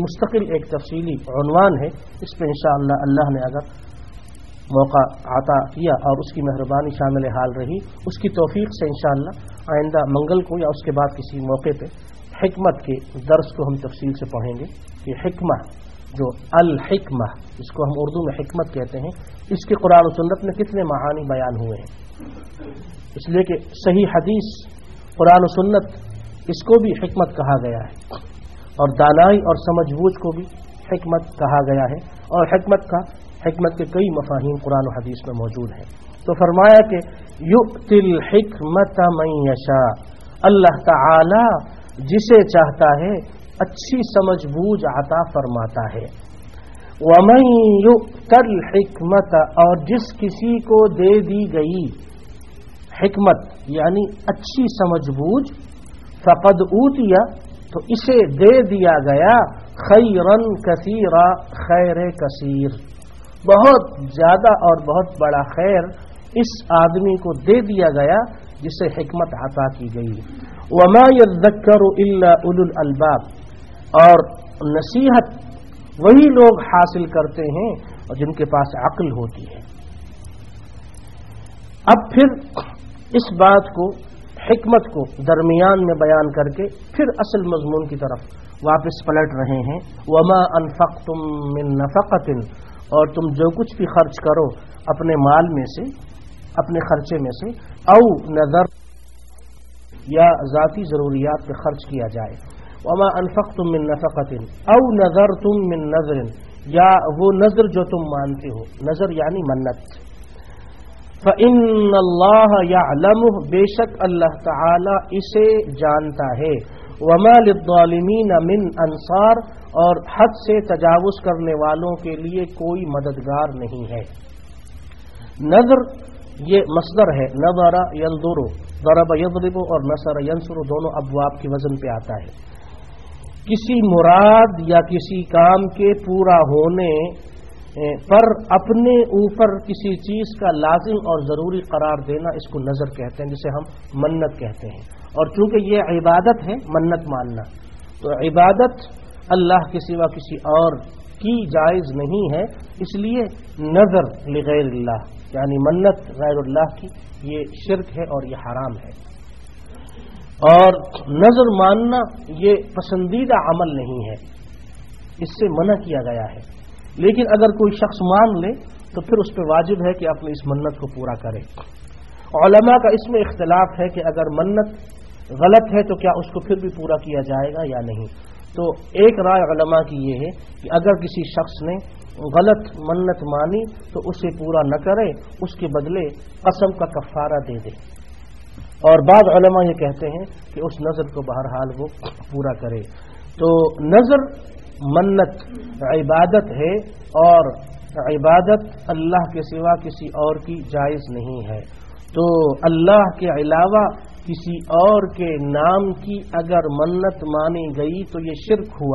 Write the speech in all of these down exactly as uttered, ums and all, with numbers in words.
مستقل ایک تفصیلی عنوان ہے، اس پہ انشاءاللہ اللہ نے اگر موقع عطا کیا اور اس کی مہربانی شامل حال رہی، اس کی توفیق سے انشاءاللہ آئندہ منگل کو یا اس کے بعد کسی موقع پہ حکمت کے درس کو ہم تفصیل سے پڑھیں گے کہ حکمہ جو الحکمہ اس کو ہم اردو میں حکمت کہتے ہیں، اس کے قرآن و سنت میں کتنے معانی بیان ہوئے ہیں، اس لیے کہ صحیح حدیث قرآن و سنت اس کو بھی حکمت کہا گیا ہے اور دانائی اور سمجھ بوجھ کو بھی حکمت کہا گیا ہے، اور حکمت کا حکمت کے کئی مفاہیم قرآن و حدیث میں موجود ہیں۔ تو فرمایا کہ یؤتی الحکمت من یشاء، اللہ تعالی جسے چاہتا ہے اچھی سمجھ بوجھ عطا فرماتا ہے۔ ومن یؤت الحکمت، اور جس کسی کو دے دی گئی حکمت یعنی اچھی سمجھ بوجھ، فقد اوتیا تو اسے دے دیا گیا خیرن کثیرا، خیر کثیر، بہت زیادہ اور بہت بڑا خیر اس آدمی کو دے دیا گیا جسے حکمت عطا کی گئی۔ وما یذکر الا اولو الالباب، اور نصیحت وہی لوگ حاصل کرتے ہیں اور جن کے پاس عقل ہوتی ہے۔ اب پھر اس بات کو حکمت کو درمیان میں بیان کر کے پھر اصل مضمون کی طرف واپس پلٹ رہے ہیں۔ وما انفقتم من نفقۃ، اور تم جو کچھ بھی خرچ کرو اپنے مال میں سے، اپنے خرچے میں سے، او نذر یا ذاتی ضروریات پہ خرچ کیا جائے، وما انفقتم من نفقۃ او نذرتم من نذر، یا وہ نذر جو تم مانتے ہو، نذر یعنی منت، فإن اللہ یعلمہ، بے شک اللہ تعالی اسے جانتا ہے، وما للظالمین من انصار، اور حد سے تجاوز کرنے والوں کے لیے کوئی مددگار نہیں ہے۔ نذر یہ مصدر ہے، نظر ینظر، ضرب یضرب اور نصر ینصر دونوں ابواب کے وزن پہ آتا ہے۔ کسی مراد یا کسی کام کے پورا ہونے پر اپنے اوپر کسی چیز کا لازم اور ضروری قرار دینا، اس کو نظر کہتے ہیں، جسے ہم منت کہتے ہیں۔ اور چونکہ یہ عبادت ہے منت ماننا، تو عبادت اللہ کے سوا کسی اور کی جائز نہیں ہے، اس لیے نظر لغیر اللہ یعنی منت غیر اللہ کی یہ شرک ہے اور یہ حرام ہے، اور نظر ماننا یہ پسندیدہ عمل نہیں ہے، اس سے منع کیا گیا ہے۔ لیکن اگر کوئی شخص مان لے تو پھر اس پہ واجب ہے کہ اپنی اس منت کو پورا کرے۔ علماء کا اس میں اختلاف ہے کہ اگر منت غلط ہے تو کیا اس کو پھر بھی پورا کیا جائے گا یا نہیں۔ تو ایک رائے علماء کی یہ ہے کہ اگر کسی شخص نے غلط منت مانی تو اسے پورا نہ کرے، اس کے بدلے قسم کا کفارہ دے دے، اور بعض علماء یہ کہتے ہیں کہ اس نذر کو بہرحال وہ پورا کرے۔ تو نذر منت عبادت ہے، اور عبادت اللہ کے سوا کسی اور کی جائز نہیں ہے۔ تو اللہ کے علاوہ کسی اور کے نام کی اگر منت مانی گئی تو یہ شرک ہوا،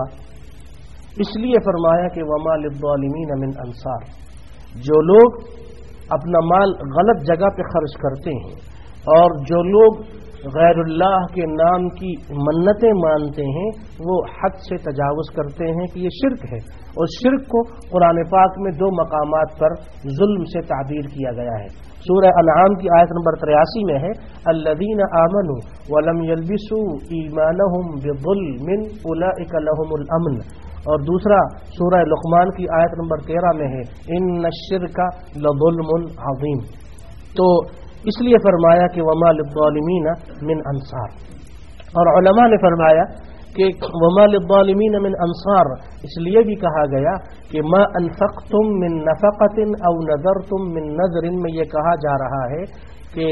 اس لیے فرمایا کہ وما للظالمین من انصار، جو لوگ اپنا مال غلط جگہ پہ خرچ کرتے ہیں اور جو لوگ غیر اللہ کے نام کی منتیں مانتے ہیں وہ حد سے تجاوز کرتے ہیں کہ یہ شرک ہے، اور شرک کو قرآن پاک میں دو مقامات پر ظلم سے تعبیر کیا گیا ہے۔ سورہ انعام کی آیت نمبر تریاسی میں ہے الذین آمنوا ولم یلبسوا ایمانہم بظلم اولئک لہم الامن، اور دوسرا سورہ لقمان کی آیت نمبر تیرہ میں ہے ان الشرک لظلم عظیم۔ تو اس لیے فرمایا کہ وما للظالمین من انصار، اور علماء نے فرمایا کہ وما للظالمین من انصار اس لیے بھی کہا گیا کہ ما انفقتم من نفقۃ او نذرتم من نذر میں یہ کہا جا رہا ہے کہ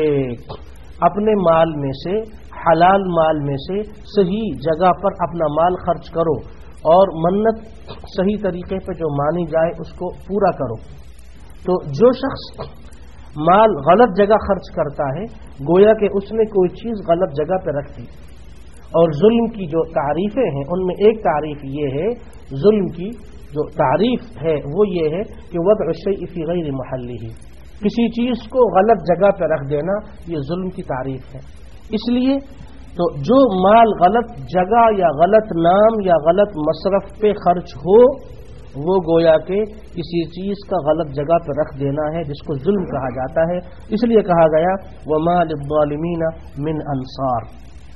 اپنے مال میں سے، حلال مال میں سے صحیح جگہ پر اپنا مال خرچ کرو، اور منت صحیح طریقے پہ جو مانی جائے اس کو پورا کرو۔ تو جو شخص مال غلط جگہ خرچ کرتا ہے گویا کہ اس نے کوئی چیز غلط جگہ پہ رکھ دی، اور ظلم کی جو تعریفیں ہیں ان میں ایک تعریف یہ ہے، ظلم کی جو تعریف ہے وہ یہ ہے کہ وضع الشیء فی غیر محلہ، کسی چیز کو غلط جگہ پہ رکھ دینا، یہ ظلم کی تعریف ہے۔ اس لیے تو جو مال غلط جگہ یا غلط نام یا غلط مصرف پہ خرچ ہو وہ گویا کہ کسی چیز کا غلط جگہ پہ رکھ دینا ہے، جس کو ظلم کہا جاتا ہے. اس لیے کہا گیا وَمَا لِلظَّالِمِينَ مِنْ أَنصَارٍ.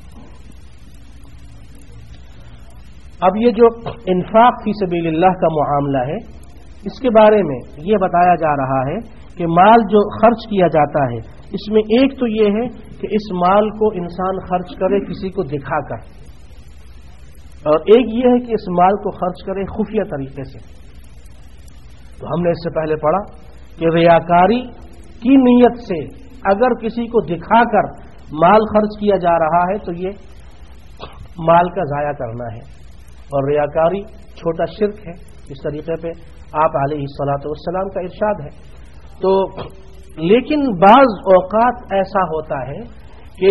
اب یہ جو انفاق فی سبیل اللہ کا معاملہ ہے، اس کے بارے میں یہ بتایا جا رہا ہے کہ مال جو خرچ کیا جاتا ہے اس میں ایک تو یہ ہے کہ اس مال کو انسان خرچ کرے کسی کو دکھا کر، اور ایک یہ ہے کہ اس مال کو خرچ کرے خفیہ طریقے سے. تو ہم نے اس سے پہلے پڑھا کہ ریاکاری کی نیت سے اگر کسی کو دکھا کر مال خرچ کیا جا رہا ہے تو یہ مال کا ضائع کرنا ہے، اور ریاکاری چھوٹا شرک ہے. اس طریقے پہ آپ علیہ الصلاۃ والسلام کا ارشاد ہے. تو لیکن بعض اوقات ایسا ہوتا ہے کہ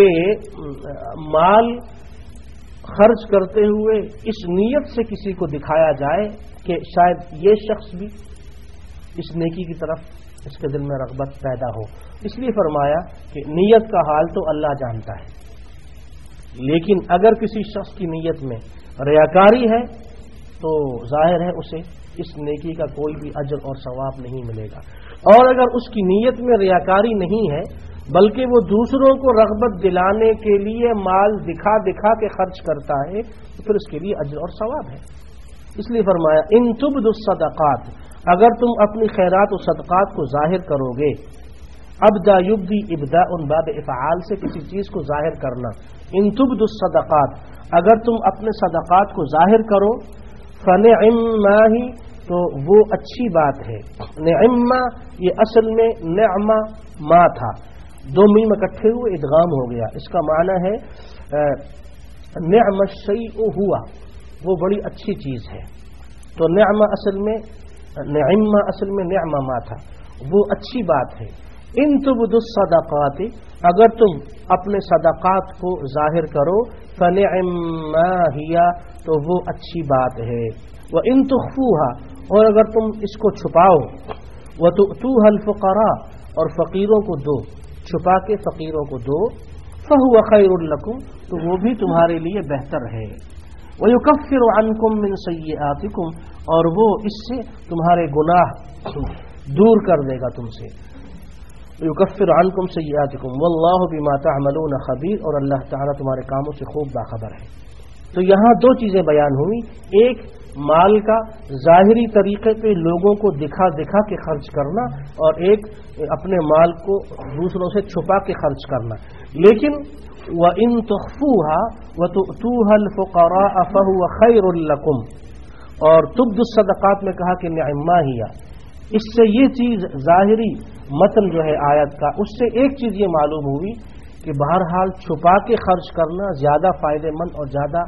مال خرچ کرتے ہوئے اس نیت سے کسی کو دکھایا جائے کہ شاید یہ شخص بھی اس نیکی کی طرف اس کے دل میں رغبت پیدا ہو. اس لیے فرمایا کہ نیت کا حال تو اللہ جانتا ہے، لیکن اگر کسی شخص کی نیت میں ریاکاری ہے تو ظاہر ہے اسے اس نیکی کا کوئی بھی اجر اور ثواب نہیں ملے گا. اور اگر اس کی نیت میں ریاکاری نہیں ہے بلکہ وہ دوسروں کو رغبت دلانے کے لیے مال دکھا دکھا کے خرچ کرتا ہے تو پھر اس کے لیے اجر اور ثواب ہے. اس لیے فرمایا ان تبدوا الصدقات، اگر تم اپنی خیرات و صدقات کو ظاہر کرو گے. ابدا یبدی ابداء باب افعال سے کسی چیز کو ظاہر کرنا. ان تبدوا الصدقات، اگر تم اپنے صدقات کو ظاہر کرو، فنعما ہی، تو وہ اچھی بات ہے. نعما یہ اصل میں نعما ما تھا، دو میم اکٹھے ہوئے ادغام ہو گیا. اس کا معنی ہے نعم الشیء ہوا، وہ بڑی اچھی چیز ہے. تو نعما اصل میں نعما اصل میں نعما ما تھا، وہ اچھی بات ہے. ان تبدوا الصدقات، اگر تم اپنے صدقات کو ظاہر کرو، فنعما ہی، تو وہ اچھی بات ہے. وَإِن تُخْفُوهَا، اور اگر تم اس کو چھپاؤ، وَتُؤْتُوهَا الْفُقَرَاءَ، اور فقیروں کو دو، چھپا کے فقیروں کو دو، فَهُوَ خَيْرٌ لَكُمْ، تو وہ بھی تمہارے لیے بہتر ہے. وَيُكَفِّرُ عَنْكُمْ مِنْ سَيِّئَاتِكُمْ، اور وہ اس سے تمہارے گناہ دور کر دے گا تم سے. وَيُكَفِّرُ عَنْكُمْ سَيِّئَاتِكُمْ وَاللَّهُ بِمَا تَعْمَلُونَ خَبِيرٌ، اور اللہ تعالیٰ تمہارے کاموں سے خوب باخبر ہے. تو یہاں دو چیزیں بیان ہوئی، ایک مال کا ظاہری طریقے پہ لوگوں کو دکھا دکھا کے خرچ کرنا، اور ایک اپنے مال کو دوسروں سے چھپا کے خرچ کرنا. لیکن وَإِن تُخْفُوهَا وَتُؤْتُوهَا الْفُقَرَاءَ فَهُوَ خَيْرٌ لَكُمْ، اور تبدوا الصدقات میں کہا کہ نعما ہی. اس سے یہ چیز ظاہری متن جو ہے آیت کا، اس سے ایک چیز یہ معلوم ہوئی کہ بہرحال چھپا کے خرچ کرنا زیادہ فائدہ مند اور زیادہ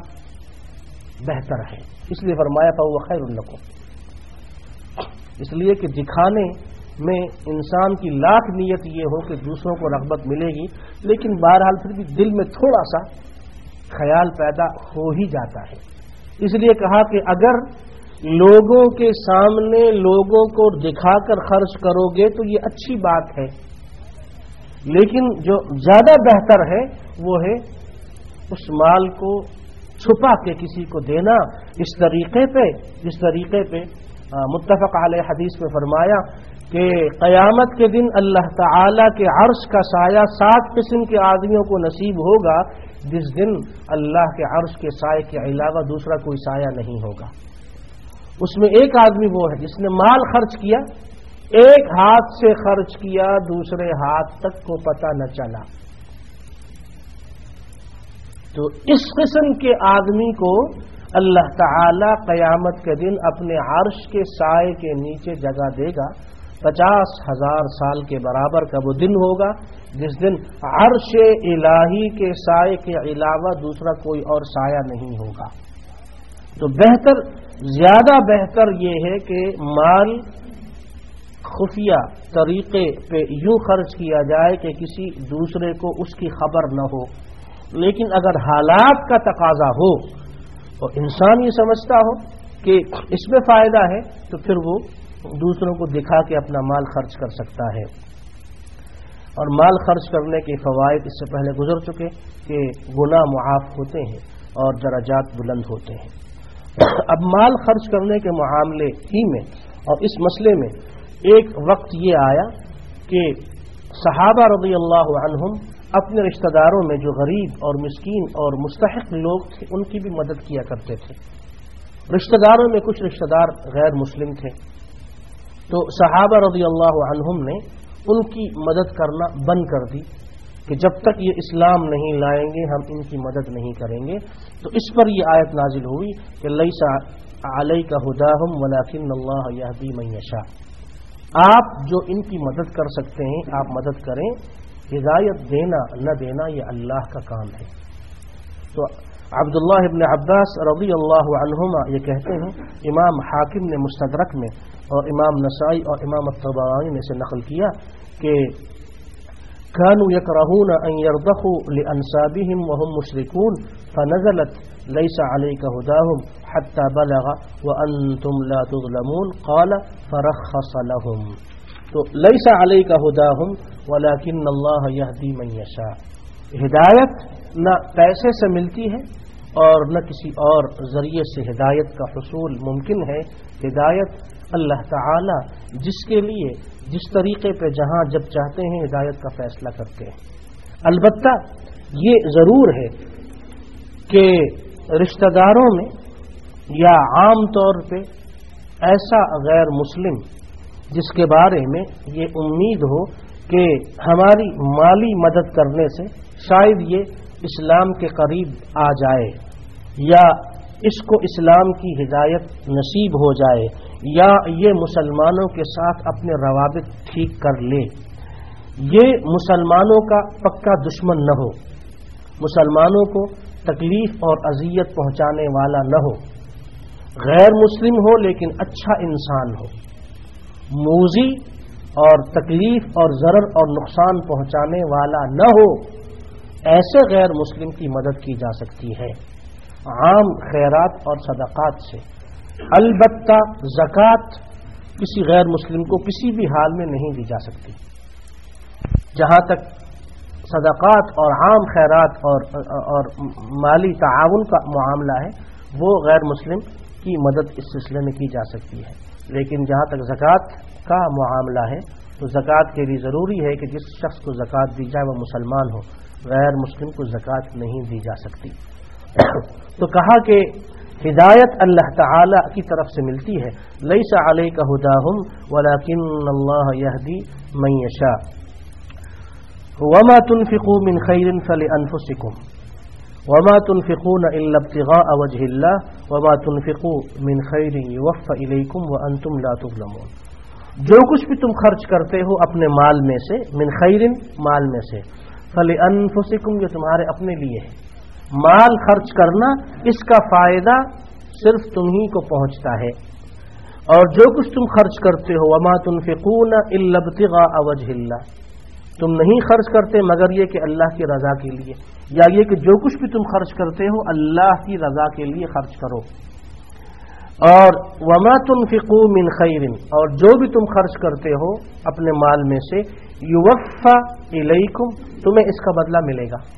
بہتر ہے. اس لیے فرمایا فَهُوَ خَيْرٌ لَكُمْ، اس لیے کہ دکھانے میں انسان کی لاکھ نیت یہ ہو کہ دوسروں کو رغبت ملے گی، لیکن بہرحال پھر بھی دل میں تھوڑا سا خیال پیدا ہو ہی جاتا ہے. اس لیے کہا کہ اگر لوگوں کے سامنے لوگوں کو دکھا کر خرچ کرو گے تو یہ اچھی بات ہے، لیکن جو زیادہ بہتر ہے وہ ہے اس مال کو چھپا کے کسی کو دینا، اس طریقے پہ جس طریقے پہ متفق علیہ حدیث میں فرمایا کہ قیامت کے دن اللہ تعالی کے عرش کا سایہ سات قسم کے آدمیوں کو نصیب ہوگا، جس دن اللہ کے عرش کے سائے کے علاوہ دوسرا کوئی سایہ نہیں ہوگا. اس میں ایک آدمی وہ ہے جس نے مال خرچ کیا، ایک ہاتھ سے خرچ کیا، دوسرے ہاتھ تک کو پتہ نہ چلا. تو اس قسم کے آدمی کو اللہ تعالی قیامت کے دن اپنے عرش کے سائے کے نیچے جگہ دے گا. پچاس ہزار سال کے برابر کا وہ دن ہوگا جس دن عرش الہی کے سائے کے علاوہ دوسرا کوئی اور سایہ نہیں ہوگا. تو بہتر، زیادہ بہتر یہ ہے کہ مال خفیہ طریقے پہ یوں خرچ کیا جائے کہ کسی دوسرے کو اس کی خبر نہ ہو. لیکن اگر حالات کا تقاضا ہو اور انسان یہ سمجھتا ہو کہ اس میں فائدہ ہے تو پھر وہ دوسروں کو دکھا کے اپنا مال خرچ کر سکتا ہے. اور مال خرچ کرنے کے فوائد اس سے پہلے گزر چکے کہ گناہ معاف ہوتے ہیں اور درجات بلند ہوتے ہیں۔ اب مال خرچ کرنے کے معاملے ہی میں اور اس مسئلے میں ایک وقت یہ آیا کہ صحابہ رضی اللہ عنہم اپنے رشتہ داروں میں جو غریب اور مسکین اور مستحق لوگ تھے ان کی بھی مدد کیا کرتے تھے۔ رشتہ داروں میں کچھ رشتہ دار غیر مسلم تھے، تو صحابہ رضی اللہ عنہم نے ان کی مدد کرنا بند کر دی کہ جب تک یہ اسلام نہیں لائیں گے ہم ان کی مدد نہیں کریں گے۔ تو اس پر یہ آیت نازل ہوئی کہ لیس علیک ھداھم ولکن اللہ یہدی من یشاء، آپ جو ان کی مدد کر سکتے ہیں آپ مدد کریں، ہدایت دینا نہ دینا یہ اللہ کا کام ہے۔ تو عبداللہ ابن عباس رضی اللہ عنہما یہ کہتے ہیں، امام حاکم نے مستدرک میں اور امام نسائی اور امام الطبرانی نے سے نقل کیا کہ كانوا يكرهون ان يرضخوا لانسابهم وهم مشركون فنزلت ليس عليك هداهم حتى بلغ وانتم لا تظلمون قال فرخص لهم۔ تو ليس عليك هداهم ولكن الله يهدي من يشاء، ہدایت نہ پیسے سے ملتی ہے اور نہ کسی اور ذریعے سے ہدایت کا حصول ممکن ہے۔ ہدایت اللہ تعالی جس کے لیے جس طریقے پہ جہاں جب چاہتے ہیں ہدایت کا فیصلہ کرتے ہیں۔ البتہ یہ ضرور ہے کہ رشتہ داروں میں یا عام طور پہ ایسا غیر مسلم جس کے بارے میں یہ امید ہو کہ ہماری مالی مدد کرنے سے شاید یہ اسلام کے قریب آ جائے یا اس کو اسلام کی ہدایت نصیب ہو جائے یا یہ مسلمانوں کے ساتھ اپنے روابط ٹھیک کر لے، یہ مسلمانوں کا پکا دشمن نہ ہو، مسلمانوں کو تکلیف اور اذیت پہنچانے والا نہ ہو، غیر مسلم ہو لیکن اچھا انسان ہو، موذی اور تکلیف اور ضرر اور نقصان پہنچانے والا نہ ہو، ایسے غیر مسلم کی مدد کی جا سکتی ہے عام خیرات اور صدقات سے۔ البتہ زکوٰۃ کسی غیر مسلم کو کسی بھی حال میں نہیں دی جا سکتی۔ جہاں تک صدقات اور عام خیرات اور اور مالی تعاون کا معاملہ ہے وہ غیر مسلم کی مدد اس سلسلے میں کی جا سکتی ہے، لیکن جہاں تک زکوٰۃ کا معاملہ ہے تو زکوٰۃ کے لیے ضروری ہے کہ جس شخص کو زکوٰۃ دی جائے وہ مسلمان ہو، غیر مسلم کو زکوٰۃ نہیں دی جا سکتی۔ تو کہا کہ ہدایت اللہ تعالی کی طرف سے ملتی ہے، لیس علیک ھداھم ولکن اللہ یہدی من یشاء وما تنفقوا من خیر فلانفسکم وما تنفقون الا ابتغاء وجه اللہ وما تنفقوا من خیر یوفى الیکم وانتم لا تظلمون۔ جو کچھ بھی تم خرچ کرتے ہو اپنے مال میں سے، من خیر مال میں سے، فلانفسکم یہ تمہارے اپنے لیے ہے۔ مال خرچ کرنا اس کا فائدہ صرف تمہیں کو پہنچتا ہے، اور جو کچھ تم خرچ کرتے ہو وما تنفقون الا ابتغاء وجه اللہ، تم نہیں خرچ کرتے مگر یہ کہ اللہ کی رضا کے لیے، یا یہ کہ جو کچھ بھی تم خرچ کرتے ہو اللہ کی رضا کے لیے خرچ کرو۔ اور وما تنفقوا من خیر، اور جو بھی تم خرچ کرتے ہو اپنے مال میں سے، یوفى الیکم تمہیں اس کا بدلہ ملے گا،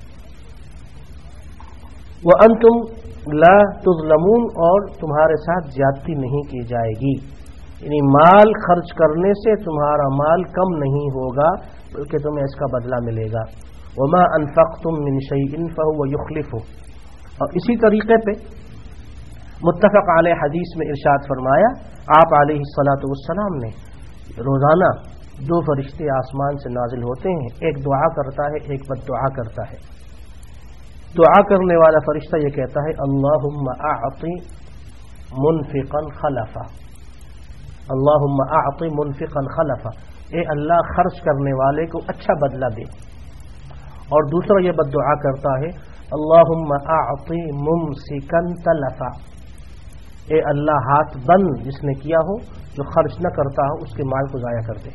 وانتم لا تظلمون اور تمہارے ساتھ زیادتی نہیں کی جائے گی، یعنی مال خرچ کرنے سے تمہارا مال کم نہیں ہوگا بلکہ تمہیں اس کا بدلہ ملے گا۔ وما انفقتم من شیء فهو یخلفہ، اور اسی طریقے پہ متفق علیہ حدیث میں ارشاد فرمایا آپ علیہ الصلاۃ والسلام نے، روزانہ دو فرشتے آسمان سے نازل ہوتے ہیں، ایک دعا کرتا ہے ایک بد دعا کرتا ہے۔ دعا کرنے والا فرشتہ یہ کہتا ہے اللہم اعط منفقا خلفا، اللہم اعط منفقا خلفا، اے اللہ خرچ کرنے والے کو اچھا بدلہ دے۔ اور دوسرا یہ بد دعا کرتا ہے اللہم اعط ممسکا تلفا، اے اللہ ہاتھ بند جس نے کیا ہو، جو خرچ نہ کرتا ہو اس کے مال کو ضائع کر دے۔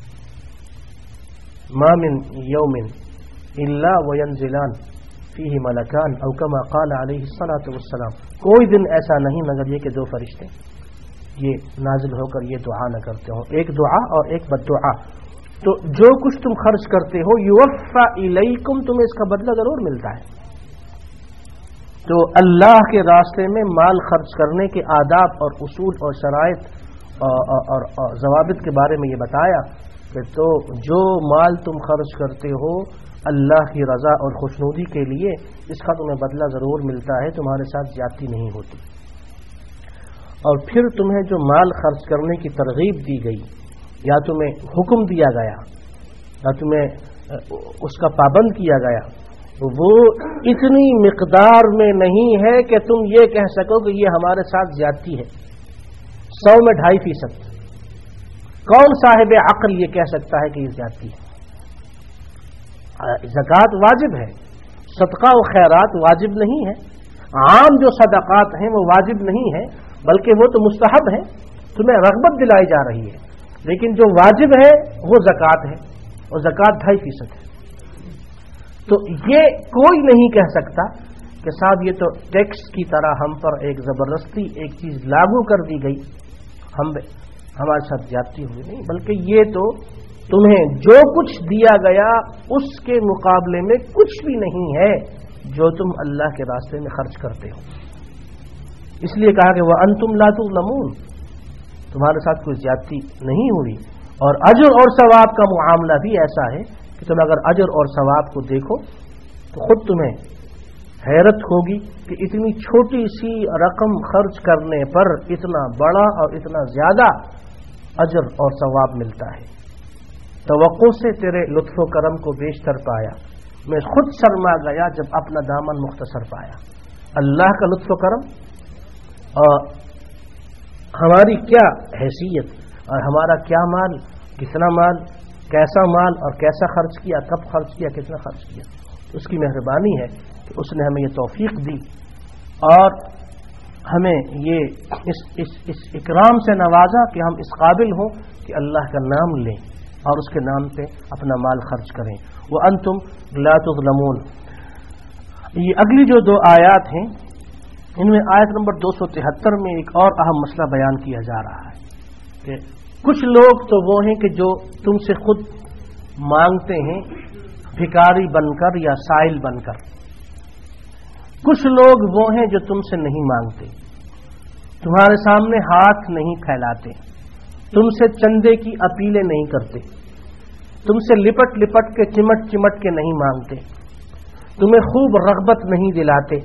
ما من یوم الا وینزلان فیہ ملکان او کما قال علیہ الصلاۃ والسلام، کوئی دن ایسا نہیں مگر یہ کہ دو فرشتے یہ نازل ہو کر یہ دعا نہ کرتے ہوں، ایک دعا اور ایک بد دعا۔ تو جو کچھ تم خرچ کرتے ہو یوفا الیکم، تمہیں اس کا بدلہ ضرور ملتا ہے۔ تو اللہ کے راستے میں مال خرچ کرنے کے آداب اور اصول اور شرائط اور ضوابط کے بارے میں یہ بتایا کہ تو جو مال تم خرچ کرتے ہو اللہ کی رضا اور خوشنودی کے لیے، اس کا تمہیں بدلہ ضرور ملتا ہے، تمہارے ساتھ زیادتی نہیں ہوتی۔ اور پھر تمہیں جو مال خرچ کرنے کی ترغیب دی گئی یا تمہیں حکم دیا گیا یا تمہیں اس کا پابند کیا گیا، وہ اتنی مقدار میں نہیں ہے کہ تم یہ کہہ سکو کہ یہ ہمارے ساتھ زیادتی ہے۔ سو میں ڈھائی فیصد کون صاحب عقل یہ کہہ سکتا ہے کہ یہ زیادتی ہے؟ زکوٰۃ واجب ہے، صدقہ و خیرات واجب نہیں ہے، عام جو صدقات ہیں وہ واجب نہیں ہے بلکہ وہ تو مستحب ہے، تمہیں رغبت دلائی جا رہی ہے، لیکن جو واجب ہے وہ زکوٰۃ ہے، اور زکوٰۃ ڈھائی فیصد ہے۔ تو یہ کوئی نہیں کہہ سکتا کہ صاحب یہ تو ٹیکس کی طرح ہم پر ایک زبردستی ایک چیز لاگو کر دی گئی، ہم ہمارے ساتھ زیادتی ہوئی، نہیں، بلکہ یہ تو تمہیں جو کچھ دیا گیا اس کے مقابلے میں کچھ بھی نہیں ہے جو تم اللہ کے راستے میں خرچ کرتے ہو۔ اس لیے کہا کہ وَأَنْتُمْ لَا تُظْلَمُونَ، تمہارے ساتھ کوئی زیادتی نہیں ہوئی۔ اور اجر اور ثواب کا معاملہ بھی ایسا ہے کہ تم اگر اجر اور ثواب کو دیکھو تو خود تمہیں حیرت ہوگی کہ اتنی چھوٹی سی رقم خرچ کرنے پر اتنا بڑا اور اتنا زیادہ اجر اور ثواب ملتا ہے۔ توقع سے تیرے لطف و کرم کو بیشتر پایا، میں خود شرما گیا جب اپنا دامن مختصر پایا۔ اللہ کا لطف و کرم اور ہماری کیا حیثیت اور ہمارا کیا مال، کتنا مال، کیسا مال اور کیسا خرچ کیا، کب خرچ کیا، کتنا خرچ کیا، اس کی مہربانی ہے کہ اس نے ہمیں یہ توفیق دی اور ہمیں یہ اس, اس, اس اکرام سے نوازا کہ ہم اس قابل ہوں کہ اللہ کا نام لیں اور اس کے نام پہ اپنا مال خرچ کریں۔ وَأَنْتُمْ لَا تُظْلَمُونَ۔ یہ اگلی جو دو آیات ہیں ان میں آیت نمبر دو سو تہتر میں ایک اور اہم مسئلہ بیان کیا جا رہا ہے کہ کچھ لوگ تو وہ ہیں کہ جو تم سے خود مانگتے ہیں بھکاری بن کر یا سائل بن کر، کچھ لوگ وہ ہیں جو تم سے نہیں مانگتے، تمہارے سامنے ہاتھ نہیں پھیلاتے، تم سے چندے کی اپیلیں نہیں کرتے، تم سے لپٹ لپٹ کے چمٹ چمٹ کے نہیں مانگتے، تمہیں خوب رغبت نہیں دلاتے،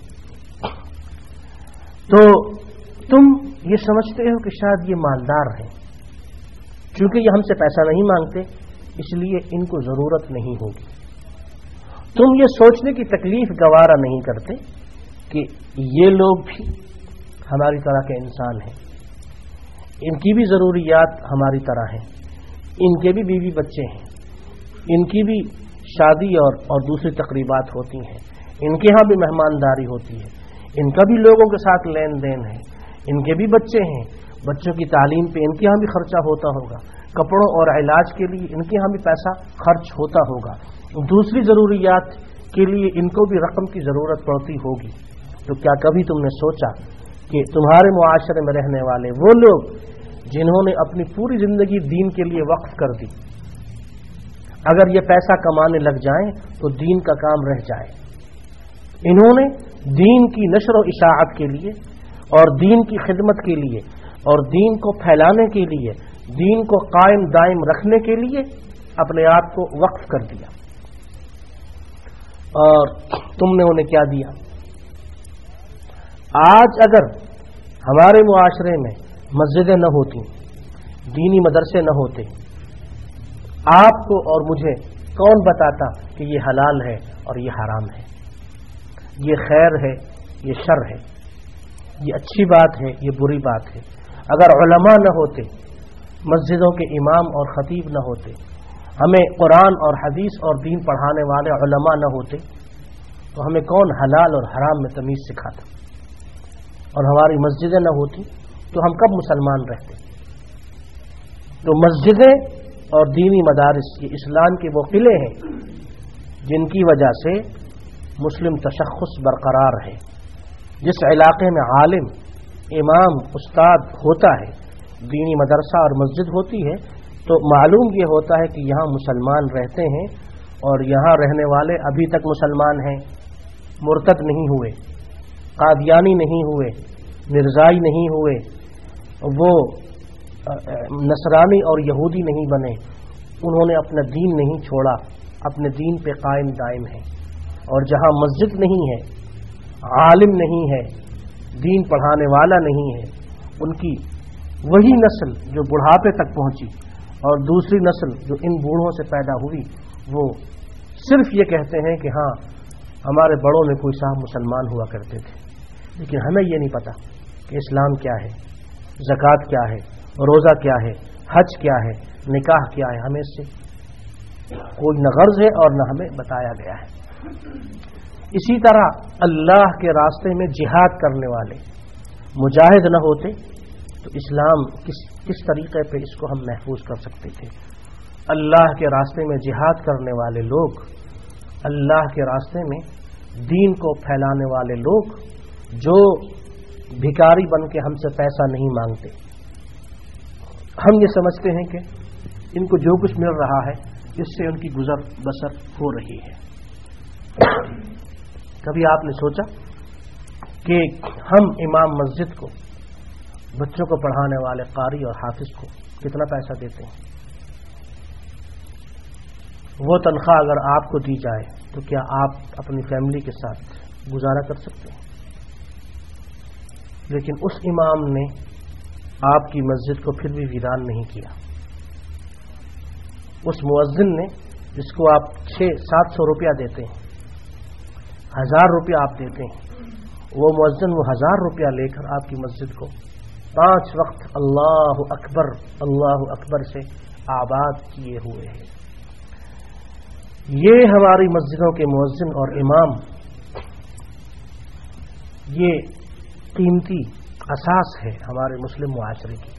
تو تم یہ سمجھتے ہو کہ شاید یہ مالدار ہیں، چونکہ یہ ہم سے پیسہ نہیں مانگتے اس لیے ان کو ضرورت نہیں ہوگی۔ تم یہ سوچنے کی تکلیف گوارا نہیں کرتے کہ یہ لوگ بھی ہماری طرح کے انسان ہیں، ان کی بھی ضروریات ہماری طرح ہیں، ان کے بھی بیوی بچے ہیں، ان کی بھی شادی اور اور دوسری تقریبات ہوتی ہیں، ان کے ہاں بھی مہمانداری ہوتی ہے، ان کا بھی لوگوں کے ساتھ لین دین ہے، ان کے بھی بچے ہیں، بچوں کی تعلیم پہ ان کے ہاں بھی خرچہ ہوتا ہوگا، کپڑوں اور علاج کے لیے ان کے ہاں بھی پیسہ خرچ ہوتا ہوگا، دوسری ضروریات کے لیے ان کو بھی رقم کی ضرورت پڑتی ہوگی۔ تو کیا کبھی تم نے سوچا کہ تمہارے معاشرے میں رہنے والے وہ لوگ جنہوں نے اپنی پوری زندگی دین کے لیے وقف کر دی، اگر یہ پیسہ کمانے لگ جائیں تو دین کا کام رہ جائے؟ انہوں نے دین کی نشر و اشاعت کے لیے اور دین کی خدمت کے لیے اور دین کو پھیلانے کے لیے، دین کو قائم دائم رکھنے کے لیے اپنے آپ کو وقف کر دیا، اور تم نے انہیں کیا دیا؟ آج اگر ہمارے معاشرے میں مسجدیں نہ ہوتی، دینی مدرسے نہ ہوتے، آپ کو اور مجھے کون بتاتا کہ یہ حلال ہے اور یہ حرام ہے، یہ خیر ہے یہ شر ہے، یہ اچھی بات ہے یہ بری بات ہے؟ اگر علماء نہ ہوتے، مسجدوں کے امام اور خطیب نہ ہوتے، ہمیں قرآن اور حدیث اور دین پڑھانے والے علماء نہ ہوتے، تو ہمیں کون حلال اور حرام میں تمیز سکھاتا؟ اور ہماری مسجدیں نہ ہوتی تو ہم کب مسلمان رہتے؟ تو مسجدیں اور دینی مدارس یہ اسلام کے وہ قلعے ہیں جن کی وجہ سے مسلم تشخص برقرار ہے۔ جس علاقے میں عالم، امام، استاد ہوتا ہے، دینی مدرسہ اور مسجد ہوتی ہے، تو معلوم یہ ہوتا ہے کہ یہاں مسلمان رہتے ہیں اور یہاں رہنے والے ابھی تک مسلمان ہیں، مرتد نہیں ہوئے، قادیانی نہیں ہوئے، مرزائی نہیں ہوئے، وہ نصرانی اور یہودی نہیں بنے، انہوں نے اپنا دین نہیں چھوڑا، اپنے دین پہ قائم دائم ہیں۔ اور جہاں مسجد نہیں ہے، عالم نہیں ہے، دین پڑھانے والا نہیں ہے، ان کی وہی نسل جو بڑھاپے تک پہنچی اور دوسری نسل جو ان بوڑھوں سے پیدا ہوئی، وہ صرف یہ کہتے ہیں کہ ہاں ہمارے بڑوں میں کوئی صاحب مسلمان ہوا کرتے تھے، لیکن ہمیں یہ نہیں پتا کہ اسلام کیا ہے، زکوٰۃ کیا ہے، روزہ کیا ہے، حج کیا ہے، نکاح کیا ہے، ہمیں اس سے کوئی نہ غرض ہے اور نہ ہمیں بتایا گیا ہے۔ اسی طرح اللہ کے راستے میں جہاد کرنے والے مجاہد نہ ہوتے تو اسلام کس کس طریقے پہ اس کو ہم محفوظ کر سکتے تھے۔ اللہ کے راستے میں جہاد کرنے والے لوگ، اللہ کے راستے میں دین کو پھیلانے والے لوگ، جو بھکاری بن کے ہم سے پیسہ نہیں مانگتے، ہم یہ سمجھتے ہیں کہ ان کو جو کچھ مل رہا ہے اس سے ان کی گزر بسر ہو رہی ہے۔ کبھی آپ نے سوچا کہ ہم امام مسجد کو، بچوں کو پڑھانے والے قاری اور حافظ کو کتنا پیسہ دیتے ہیں؟ وہ تنخواہ اگر آپ کو دی جائے تو کیا آپ اپنی فیملی کے ساتھ گزارا کر سکتے ہیں؟ لیکن اس امام نے آپ کی مسجد کو پھر بھی ویران نہیں کیا۔ اس مؤذن نے جس کو آپ چھ سات سو روپیہ دیتے ہیں، ہزار روپیہ آپ دیتے ہیں، وہ مؤذن وہ ہزار روپیہ لے کر آپ کی مسجد کو پانچ وقت اللہ اکبر اللہ اکبر سے آباد کیے ہوئے ہیں۔ یہ ہماری مسجدوں کے مؤذن اور امام، یہ قیمتی اساس ہے ہمارے مسلم معاشرے کی۔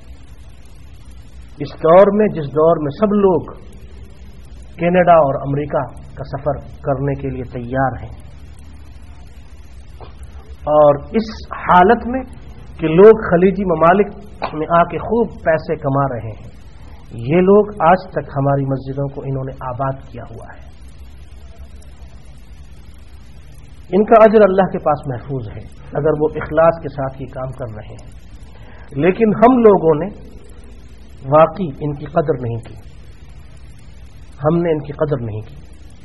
اس دور میں، جس دور میں سب لوگ کینیڈا اور امریکہ کا سفر کرنے کے لیے تیار ہیں، اور اس حالت میں کہ لوگ خلیجی ممالک میں آ کے خوب پیسے کما رہے ہیں، یہ لوگ آج تک ہماری مسجدوں کو انہوں نے آباد کیا ہوا ہے۔ ان کا اجر اللہ کے پاس محفوظ ہے اگر وہ اخلاص کے ساتھ یہ کام کر رہے ہیں، لیکن ہم لوگوں نے واقعی ان کی قدر نہیں کی، ہم نے ان کی قدر نہیں کی۔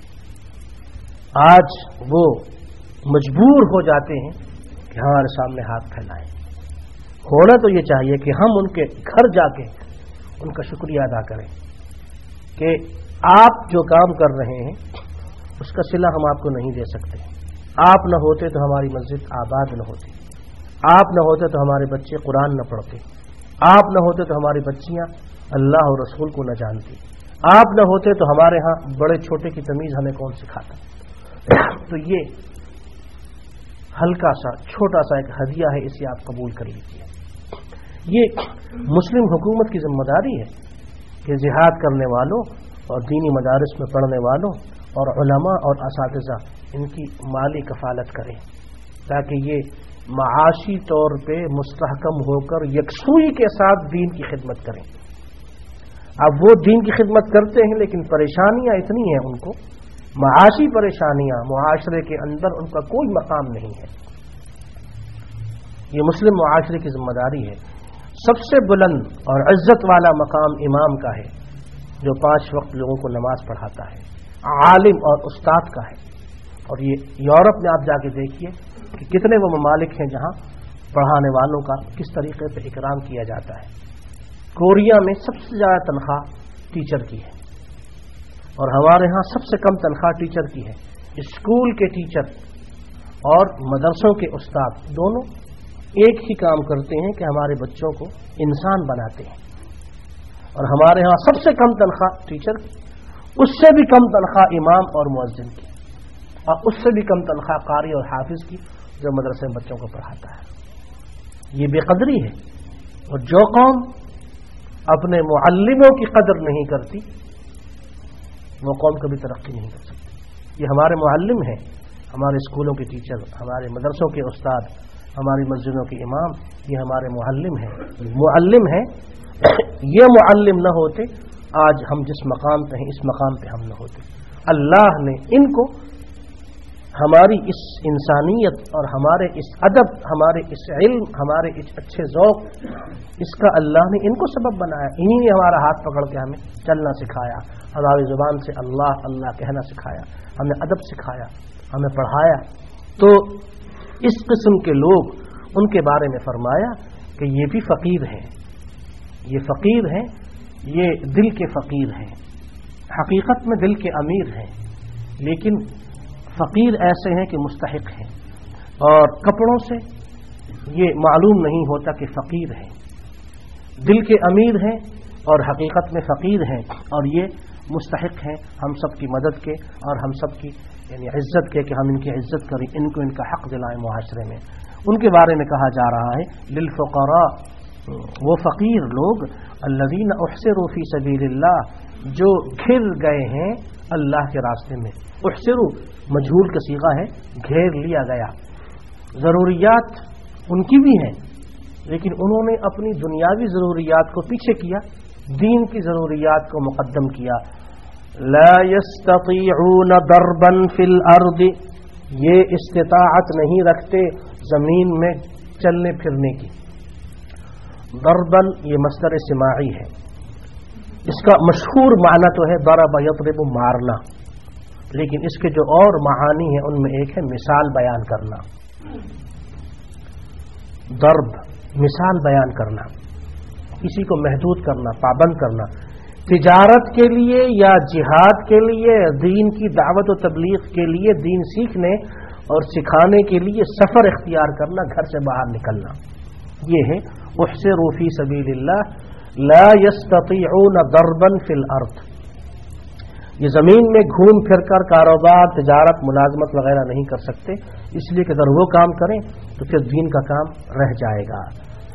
آج وہ مجبور ہو جاتے ہیں کہ ہمارے سامنے ہاتھ پھیلائیں۔ ہونا تو یہ چاہیے کہ ہم ان کے گھر جا کے ان کا شکریہ ادا کریں کہ آپ جو کام کر رہے ہیں اس کا صلہ ہم آپ کو نہیں دے سکتے۔ آپ نہ ہوتے تو ہماری مسجد آباد نہ ہوتی، آپ نہ ہوتے تو ہمارے بچے قرآن نہ پڑھتے، آپ نہ ہوتے تو ہماری بچیاں اللہ اور رسول کو نہ جانتی، آپ نہ ہوتے تو ہمارے ہاں بڑے چھوٹے کی تمیز ہمیں کون سکھاتا۔ تو یہ ہلکا سا چھوٹا سا ایک ہدیہ ہے، اسے آپ قبول کر لیجیے۔ یہ مسلم حکومت کی ذمہ داری ہے کہ جہاد کرنے والوں اور دینی مدارس میں پڑھنے والوں اور علماء اور اساتذہ ان کی مالی کفالت کریں، تاکہ یہ معاشی طور پہ مستحکم ہو کر یکسوئی کے ساتھ دین کی خدمت کریں۔ اب وہ دین کی خدمت کرتے ہیں لیکن پریشانیاں اتنی ہیں، ان کو معاشی پریشانیاں، معاشرے کے اندر ان کا کوئی مقام نہیں ہے۔ یہ مسلم معاشرے کی ذمہ داری ہے۔ سب سے بلند اور عزت والا مقام امام کا ہے، جو پانچ وقت لوگوں کو نماز پڑھاتا ہے، عالم اور استاد کا ہے۔ اور یہ یورپ میں آپ جا کے دیکھیے کہ کتنے وہ ممالک ہیں جہاں پڑھانے والوں کا کس طریقے پہ اکرام کیا جاتا ہے۔ کوریا میں سب سے زیادہ تنخواہ ٹیچر کی ہے، اور ہمارے ہاں سب سے کم تنخواہ ٹیچر کی ہے۔ اسکول کے ٹیچر اور مدرسوں کے استاد دونوں ایک ہی کام کرتے ہیں کہ ہمارے بچوں کو انسان بناتے ہیں، اور ہمارے ہاں سب سے کم تنخواہ ٹیچر کی، اس سے بھی کم تنخواہ امام اور مؤذن کی، اور اس سے بھی کم تنخواہ قاری اور حافظ کی جو مدرسے میں بچوں کو پڑھاتا ہے۔ یہ بے قدری ہے، اور جو قوم اپنے معلموں کی قدر نہیں کرتی وہ قوم کبھی ترقی نہیں کر سکتی۔ یہ ہمارے معلم ہیں، ہمارے اسکولوں کے ٹیچر، ہمارے مدرسوں کے استاد، ہماری مسجدوں کے امام، یہ ہمارے معلم ہیں، معلم ہیں یہ معلم نہ ہوتے آج ہم جس مقام پہ ہیں اس مقام پہ ہم نہ ہوتے. اللہ نے ان کو ہماری اس انسانیت اور ہمارے اس ادب، ہمارے اس علم، ہمارے اس اچھے ذوق، اس کا اللہ نے ان کو سبب بنایا. انہی نے ہمارا ہاتھ پکڑ کے ہمیں چلنا سکھایا، ہماری زبان سے اللہ اللہ کہنا سکھایا، ہمیں ادب سکھایا، ہمیں پڑھایا. تو اس قسم کے لوگ، ان کے بارے میں فرمایا کہ یہ بھی فقیر ہیں، یہ فقیر ہیں، یہ دل کے فقیر ہیں، حقیقت میں دل کے امیر ہیں، لیکن فقیر ایسے ہیں کہ مستحق ہیں، اور کپڑوں سے یہ معلوم نہیں ہوتا کہ فقیر ہیں. دل کے امیر ہیں اور حقیقت میں فقیر ہیں، اور یہ مستحق ہیں ہم سب کی مدد کے اور ہم سب کی یعنی عزت کے، کہ ہم ان کی عزت کریں، ان کو ان کا حق دلائیں معاشرے میں. ان کے بارے میں کہا جا رہا ہے للفقراء، وہ فقیر لوگ، الذین احصروا فی سبیل اللہ، جو گھر گئے ہیں اللہ کے راستے میں. احصروا مجہول کا صیغہ ہے، گھیر لیا گیا. ضروریات ان کی بھی ہیں، لیکن انہوں نے اپنی دنیاوی ضروریات کو پیچھے کیا، دین کی ضروریات کو مقدم کیا. لا يستطيعون ضربا في الارض، یہ استطاعت نہیں رکھتے زمین میں چلنے پھرنے کی. ضربا یہ مصدر سماعی ہے، اس کا مشہور معنی تو ہے ضرب یضرب مارنا، لیکن اس کے جو اور معانی ہیں ان میں ایک ہے مثال بیان کرنا. ضرب مثال بیان کرنا، کسی کو محدود کرنا، پابند کرنا. تجارت کے لیے یا جہاد کے لیے، دین کی دعوت و تبلیغ کے لیے، دین سیکھنے اور سکھانے کے لیے سفر اختیار کرنا، گھر سے باہر نکلنا، یہ ہے احصروا فی سبیل اللہ لا یستطیعون ضربا فی الارض. یہ زمین میں گھوم پھر کر کاروبار، تجارت، ملازمت وغیرہ نہیں کر سکتے، اس لیے کہ اگر وہ کام کریں تو پھر دین کا کام رہ جائے گا.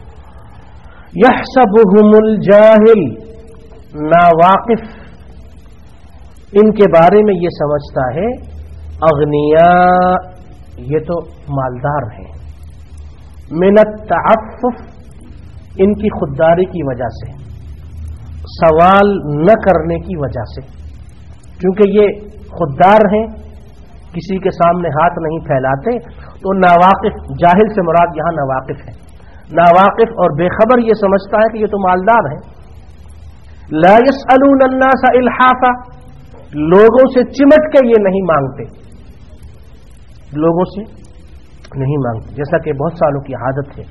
یحسبہم الجاہل، ناواقف ان کے بارے میں یہ سمجھتا ہے اغنیاء، یہ تو مالدار ہیں. من التعفف، ان کی خودداری کی وجہ سے، سوال نہ کرنے کی وجہ سے، کیونکہ یہ خوددار ہیں، کسی کے سامنے ہاتھ نہیں پھیلاتے، تو ناواقف، جاہل سے مراد یہاں ناواقف ہے. ناواقف اور بے خبر یہ سمجھتا ہے کہ یہ تو مالدار ہیں. لا يسألون الناس الحافا، لوگوں سے چمٹ کے یہ نہیں مانگتے، لوگوں سے نہیں مانگتے، جیسا کہ بہت سالوں کی عادت ہے.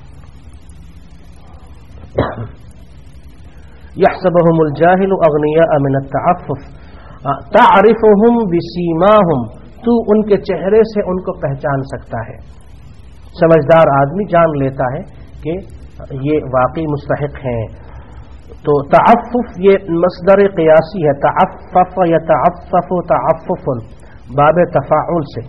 يحسبهم الجاهل اغنياء من التعفف تعرفهم بسيماهم، تو ان کے چہرے سے ان کو پہچان سکتا ہے. سمجھدار آدمی جان لیتا ہے کہ یہ واقعی مستحق ہیں. تو تعفف یہ مصدر قیاسی ہے، تعفف یتعفف تعفف، باب تفاعل سے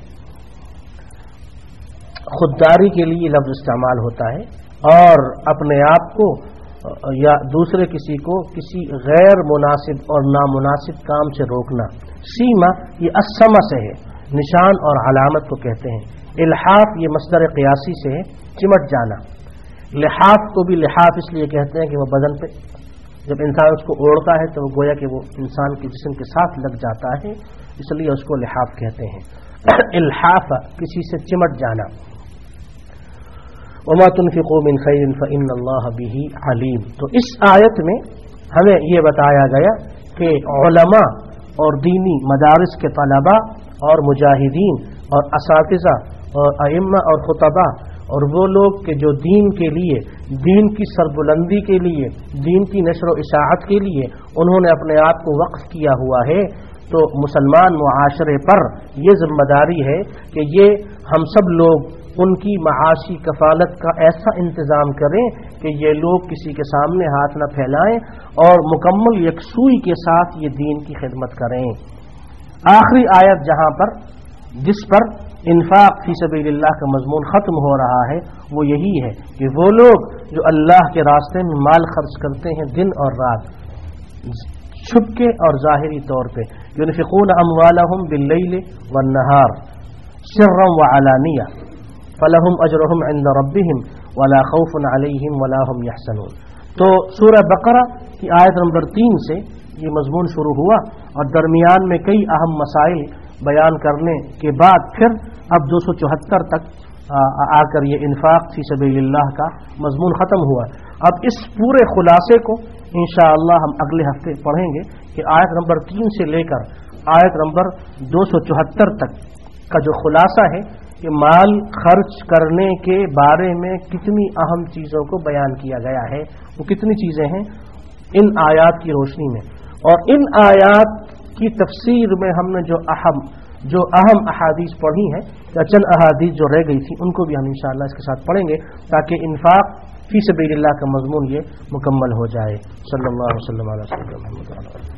خودداری کے لیے لفظ استعمال ہوتا ہے، اور اپنے آپ کو یا دوسرے کسی کو کسی غیر مناسب اور نامناسب کام سے روکنا. سیما یہ السما سے ہے، نشان اور علامت کو کہتے ہیں. الحاف یہ مصدر قیاسی سے ہے، چمٹ جانا. لحاف کو بھی لحاف اس لیے کہتے ہیں کہ وہ بدن پہ جب انسان اس کو اوڑھتا ہے تو وہ گویا کہ وہ انسان کے جسم کے ساتھ لگ جاتا ہے، اس لیے اس کو لحاف کہتے ہیں. الحاف کسی سے چمٹ جانا. وما تنفقوا من خیر فإن اللہ بہ علیم. تو اس آیت میں ہمیں یہ بتایا گیا کہ علماء اور دینی مدارس کے طلباء اور مجاہدین اور اساتذہ اور ائمہ اور خطباء اور وہ لوگ کہ جو دین کے لیے، دین کی سربلندی کے لیے، دین کی نشر و اشاعت کے لیے انہوں نے اپنے آپ کو وقف کیا ہوا ہے، تو مسلمان معاشرے پر یہ ذمہ داری ہے کہ یہ ہم سب لوگ ان کی معاشی کفالت کا ایسا انتظام کریں کہ یہ لوگ کسی کے سامنے ہاتھ نہ پھیلائیں اور مکمل یکسوئی کے ساتھ یہ دین کی خدمت کریں. آخری آیت جہاں پر جس پر انفاق فی سبیل اللہ کا مضمون ختم ہو رہا ہے وہ یہی ہے کہ وہ لوگ جو اللہ کے راستے میں مال خرچ کرتے ہیں دن اور رات، چھپ کے اور ظاہری طور پہ، ينفقون اموالهم باللیل والنہار سرا وعلانیہ فلهم اجرهم عند ربهم ولا خوف علیہم ولا هم يحزنون. تو سورہ بقرہ کی آیت نمبر تین سے یہ مضمون شروع ہوا اور درمیان میں کئی اہم مسائل بیان کرنے کے بعد پھر اب دو سو چوہتر تک آ کر یہ انفاق فی سبیل اللہ کا مضمون ختم ہوا. اب اس پورے خلاصے کو انشاءاللہ ہم اگلے ہفتے پڑھیں گے کہ آیت نمبر تین سے لے کر آیت نمبر دو سو چوہتر تک کا جو خلاصہ ہے کہ مال خرچ کرنے کے بارے میں کتنی اہم چیزوں کو بیان کیا گیا ہے، وہ کتنی چیزیں ہیں ان آیات کی روشنی میں. اور ان آیات کی تفسیر میں ہم نے جو اہم جو اہم احادیث پڑھی ہیں یا چند احادیث جو رہ گئی تھی ان کو بھی ہم انشاءاللہ اس کے ساتھ پڑھیں گے تاکہ انفاق فی سبیل اللہ کا مضمون یہ مکمل ہو جائے. صلی اللہ علیہ وسلم علی سیدنا محمد.